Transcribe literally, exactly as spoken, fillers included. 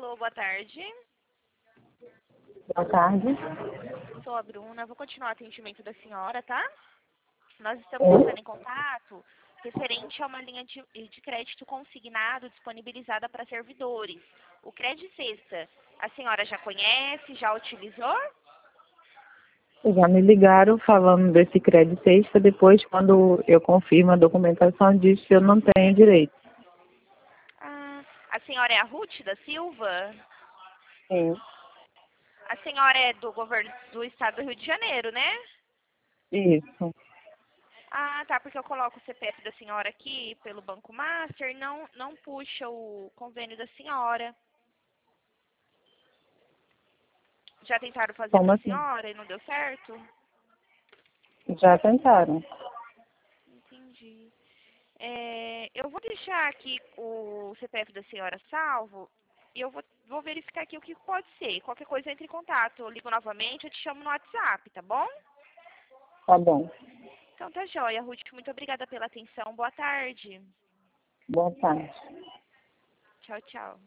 Alô, boa tarde. Boa tarde. Sou a Bruna. Vou continuar o atendimento da senhora, tá? Nós estamos É? entrando em contato referente a uma linha de, de crédito consignado disponibilizada para servidores. O Crédito Sexta, a senhora já conhece, já utilizou? Já me ligaram falando desse crédito extra, depois quando eu confirmo a documentação diz que eu não tenho direito. Ah, a senhora é a Ruth da Silva? Sim. A senhora é do governo do estado do Rio de Janeiro, né? Isso. Ah, tá, porque eu coloco o C P F da senhora aqui pelo Banco Master, não, não puxa o convênio da senhora. Já tentaram fazer Como para a assim? senhora e não deu certo? Já tentaram. Entendi. É, eu vou deixar aqui o C P F da senhora salvo e eu vou, vou verificar aqui o que pode ser. Qualquer coisa entre em contato. Eu ligo novamente, eu te chamo no WhatsApp, tá bom? Tá bom. Então tá joia, Ruth. Muito obrigada pela atenção. Boa tarde. Boa tarde. Tchau, tchau.